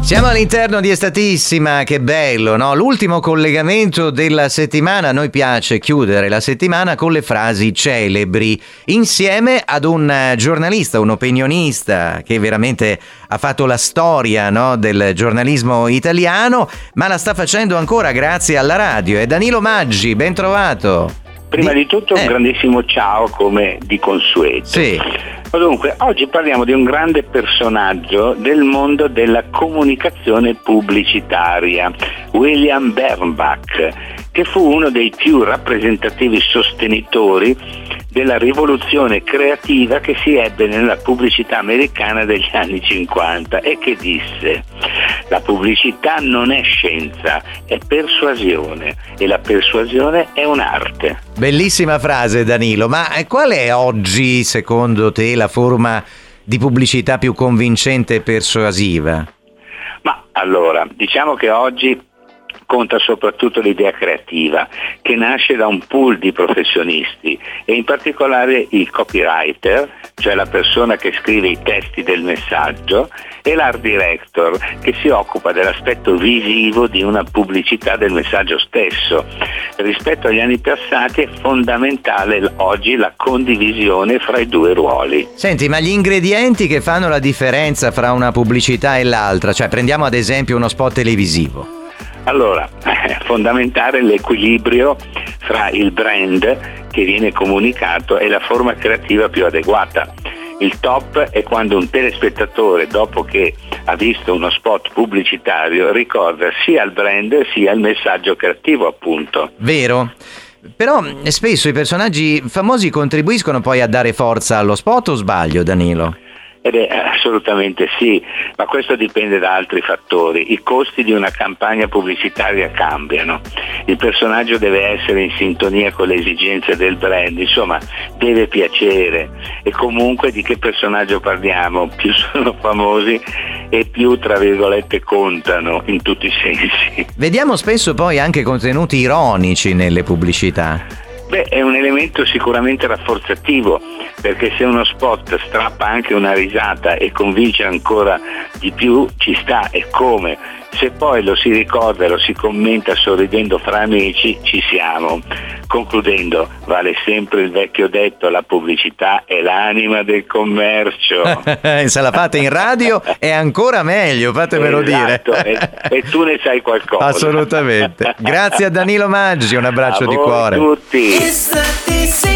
Siamo all'interno di Estatissima, che bello, no? L'ultimo collegamento della settimana. A noi piace chiudere la settimana con le frasi celebri, insieme ad un giornalista, un opinionista che veramente ha fatto la storia, no, del giornalismo italiano, ma la sta facendo ancora grazie alla radio. È Danilo Maggi, ben trovato. Prima di tutto un grandissimo ciao, come di consueto. Sì. Dunque, oggi parliamo di un grande personaggio del mondo della comunicazione pubblicitaria, William Bernbach, che fu uno dei più rappresentativi sostenitori della rivoluzione creativa che si ebbe nella pubblicità americana degli anni 50 e che disse: la pubblicità non è scienza, è persuasione e la persuasione è un'arte. Bellissima frase, Danilo, ma qual è oggi, secondo te, la forma di pubblicità più convincente e persuasiva? Ma allora, diciamo che oggi conta soprattutto l'idea creativa, che nasce da un pool di professionisti e in particolare il copywriter, cioè la persona che scrive i testi del messaggio, e l'art director, che si occupa dell'aspetto visivo di una pubblicità del messaggio stesso. Rispetto agli anni passati è fondamentale oggi la condivisione fra i due ruoli. Senti, ma gli ingredienti che fanno la differenza fra una pubblicità e l'altra, cioè prendiamo ad esempio uno spot televisivo. Allora, fondamentale l'equilibrio fra il brand che viene comunicato e la forma creativa più adeguata. Il top è quando un telespettatore, dopo che ha visto uno spot pubblicitario, ricorda sia il brand sia il messaggio creativo, appunto. Vero? Però spesso i personaggi famosi contribuiscono poi a dare forza allo spot, o sbaglio, Danilo? Assolutamente sì, ma questo dipende da altri fattori. I costi di una campagna pubblicitaria cambiano, il personaggio deve essere in sintonia con le esigenze del brand, insomma deve piacere. E comunque di che personaggio parliamo? Più sono famosi e più, tra virgolette, contano in tutti i sensi. Vediamo spesso poi anche contenuti ironici nelle pubblicità. È un elemento sicuramente rafforzativo, perché se uno spot strappa anche una risata e convince ancora di più, ci sta, e come. Se poi lo si ricorda e lo si commenta sorridendo fra amici, ci siamo. Concludendo, vale sempre il vecchio detto: la pubblicità è l'anima del commercio. Se la fate in radio è ancora meglio, fatemelo esatto, dire. E tu ne sai qualcosa. Assolutamente. Grazie a Danilo Maggi, un abbraccio a di voi cuore. Tutti.